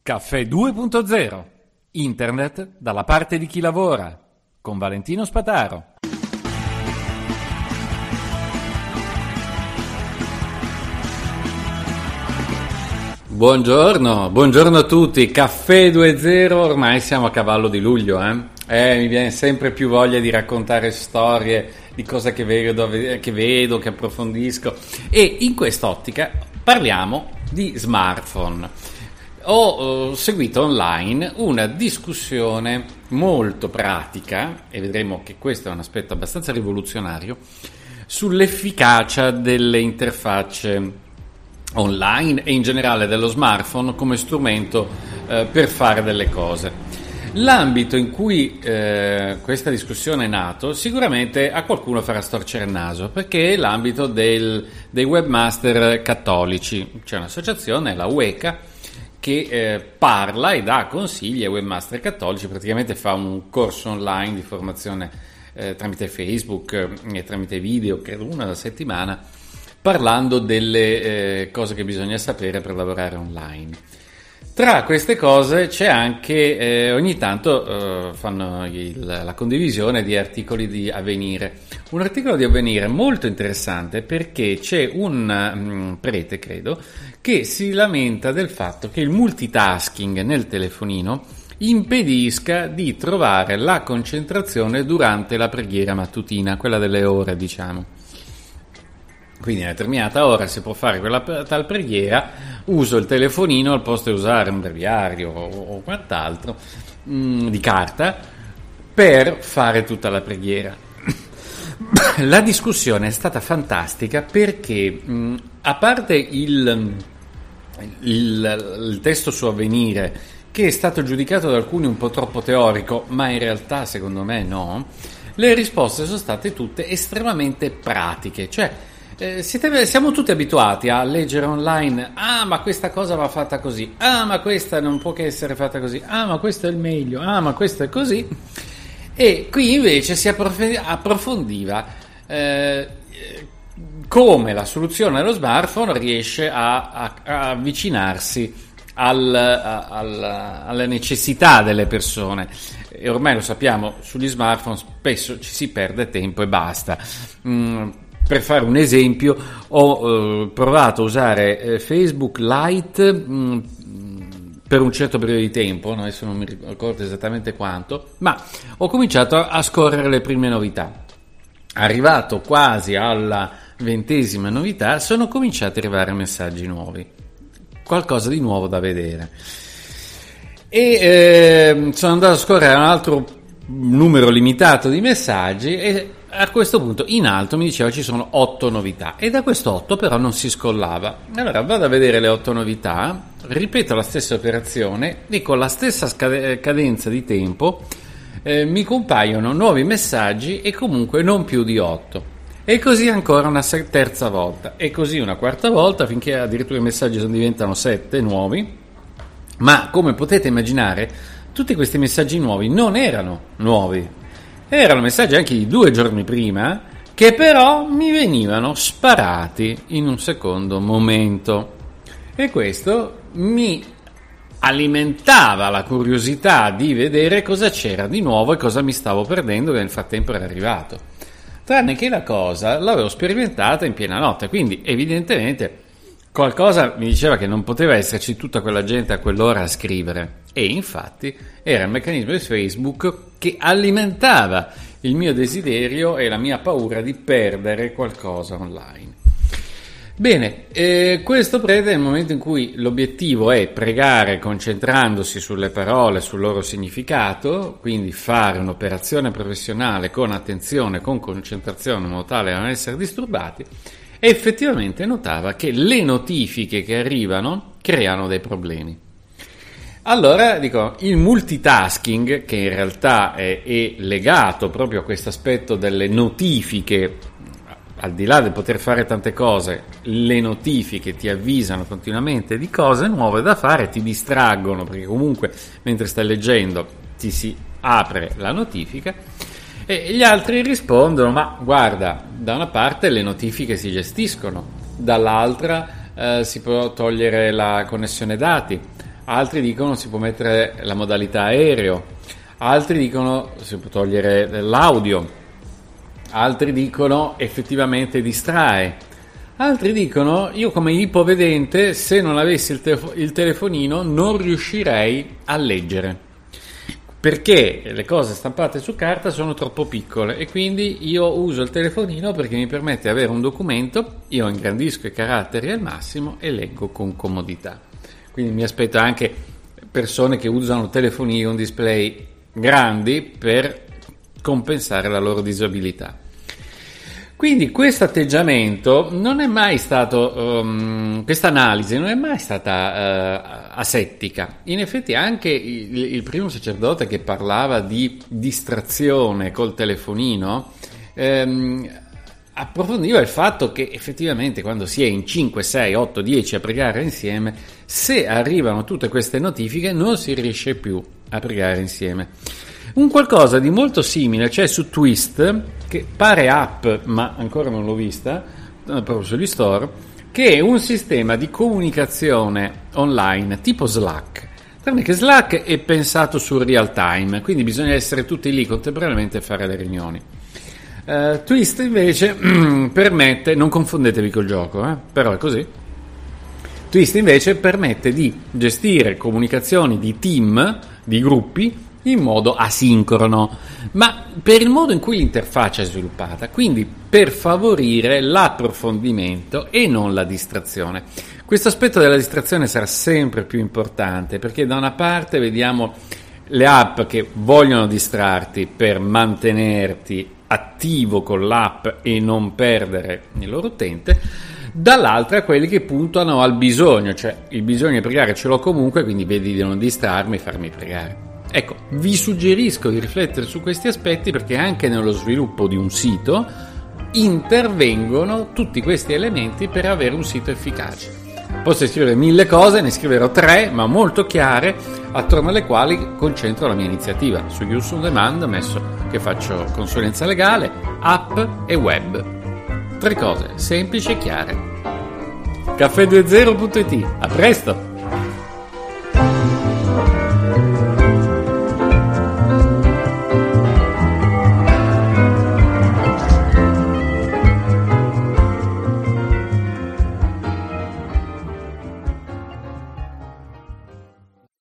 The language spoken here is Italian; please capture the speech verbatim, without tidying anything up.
Caffè due punto zero. Internet dalla parte di chi lavora. Con Valentino Spataro. Buongiorno, buongiorno a tutti. Caffè due punto zero, ormai siamo a cavallo di luglio, eh? Eh, mi viene sempre più voglia di raccontare storie, di cose che vedo, che vedo, che approfondisco. E in quest'ottica parliamo di smartphone. Ho eh, seguito online una discussione molto pratica, e vedremo che questo è un aspetto abbastanza rivoluzionario, sull'efficacia delle interfacce online e in generale dello smartphone come strumento eh, per fare delle cose. L'ambito in cui eh, questa discussione è nato sicuramente a qualcuno farà storcere il naso, perché è l'ambito del, dei webmaster cattolici. C'è un'associazione, la U E C A, che eh, parla e dà consigli ai webmaster cattolici, praticamente fa un corso online di formazione eh, tramite Facebook e eh, tramite video, credo una alla settimana, parlando delle eh, cose che bisogna sapere per lavorare online. Tra queste cose c'è anche, eh, ogni tanto eh, fanno il, la condivisione di articoli di Avvenire. Un articolo di Avvenire molto interessante, perché c'è un um, prete, credo, che si lamenta del fatto che il multitasking nel telefonino impedisca di trovare la concentrazione durante la preghiera mattutina, quella delle ore, diciamo. Quindi a una determinata ora si può fare quella tal preghiera, uso il telefonino al posto di usare un breviario o, o quant'altro mh, di carta per fare tutta la preghiera. La discussione è stata fantastica perché mh, a parte il, il, il testo su Avvenire, che è stato giudicato da alcuni un po' troppo teorico, ma in realtà secondo me no, le risposte sono state tutte estremamente pratiche. Cioè Eh, siete, siamo tutti abituati a leggere online: ah, ma questa cosa va fatta così, ah, ma questa non può che essere fatta così, ah, ma questo è il meglio, ah, ma questo è così. E qui invece si approfondiva eh, come la soluzione dello smartphone riesce a, a, a avvicinarsi al, a, al, alle necessità delle persone. E ormai lo sappiamo, sugli smartphone spesso ci si perde tempo e basta. mm, Per fare un esempio, ho eh, provato a usare eh, Facebook Lite mh, per un certo periodo di tempo, adesso non mi ricordo esattamente quanto, ma ho cominciato a, a scorrere le prime novità. Arrivato quasi alla ventesima novità, sono cominciati ad arrivare messaggi nuovi, qualcosa di nuovo da vedere. E eh, sono andato a scorrere un altro numero limitato di messaggi e a questo punto in alto mi diceva ci sono otto novità, e da questo otto però non si scollava. Allora vado a vedere le otto novità, ripeto la stessa operazione e con la stessa scade- cadenza di tempo eh, mi compaiono nuovi messaggi e comunque non più di otto, e così ancora una se- terza volta, e così una quarta volta, finché addirittura i messaggi sono diventano sette nuovi. Ma come potete immaginare, tutti questi messaggi nuovi non erano nuovi, erano messaggi anche di due giorni prima, che però mi venivano sparati in un secondo momento, e questo mi alimentava la curiosità di vedere cosa c'era di nuovo e cosa mi stavo perdendo, che nel frattempo era arrivato. Tranne che la cosa l'avevo sperimentata in piena notte, quindi evidentemente qualcosa mi diceva che non poteva esserci tutta quella gente a quell'ora a scrivere, e infatti era il meccanismo di Facebook che alimentava il mio desiderio e la mia paura di perdere qualcosa online. Bene, eh, questo prende nel momento in cui l'obiettivo è pregare concentrandosi sulle parole, sul loro significato, quindi fare un'operazione professionale con attenzione, con concentrazione, in modo tale da non essere disturbati. E effettivamente notava che le notifiche che arrivano creano dei problemi. Allora dico, il multitasking, che in realtà è, è legato proprio a questo aspetto delle notifiche, al di là di poter fare tante cose, le notifiche ti avvisano continuamente di cose nuove da fare, ti distraggono, perché comunque mentre stai leggendo ti si apre la notifica. E gli altri rispondono: ma guarda, da una parte le notifiche si gestiscono, dall'altra eh, si può togliere la connessione dati, altri dicono si può mettere la modalità aereo, altri dicono si può togliere l'audio, altri dicono effettivamente distrae, altri dicono io come ipovedente se non avessi il, telefo- il telefonino non riuscirei a leggere, perché le cose stampate su carta sono troppo piccole e quindi io uso il telefonino perché mi permette di avere un documento, io ingrandisco i caratteri al massimo e leggo con comodità. Quindi mi aspetto anche persone che usano telefonini con display grandi per compensare la loro disabilità. Quindi questo atteggiamento non è mai stato, um, questa analisi non è mai stata uh, asettica. In effetti anche il, il primo sacerdote che parlava di distrazione col telefonino um, approfondiva il fatto che effettivamente quando si è in cinque, sei, otto, dieci a pregare insieme, se arrivano tutte queste notifiche non si riesce più a pregare insieme. Un qualcosa di molto simile c'è su Twist, che pare app, ma ancora non l'ho vista, proprio sugli store, che è un sistema di comunicazione online tipo Slack. Tranne che Slack è pensato sul real time, quindi bisogna essere tutti lì contemporaneamente e fare le riunioni. Uh, Twist invece permette, non confondetevi col gioco, eh, però è così. Twist invece permette di gestire comunicazioni di team, di gruppi, in modo asincrono, ma per il modo in cui l'interfaccia è sviluppata, quindi per favorire l'approfondimento e non la distrazione. Questo aspetto della distrazione sarà sempre più importante, perché da una parte vediamo le app che vogliono distrarti per mantenerti attivo con l'app e non perdere il loro utente, dall'altra quelli che puntano al bisogno, cioè il bisogno di pregare ce l'ho comunque, quindi vedi di non distrarmi e farmi pregare. Ecco, vi suggerisco di riflettere su questi aspetti perché anche nello sviluppo di un sito intervengono tutti questi elementi per avere un sito efficace. Posso scrivere mille cose, ne scriverò tre, ma molto chiare, attorno alle quali concentro la mia iniziativa. Su Use on Demand ho messo che faccio consulenza legale, app e web. Tre cose semplici e chiare. caffè due zero punto it, a presto!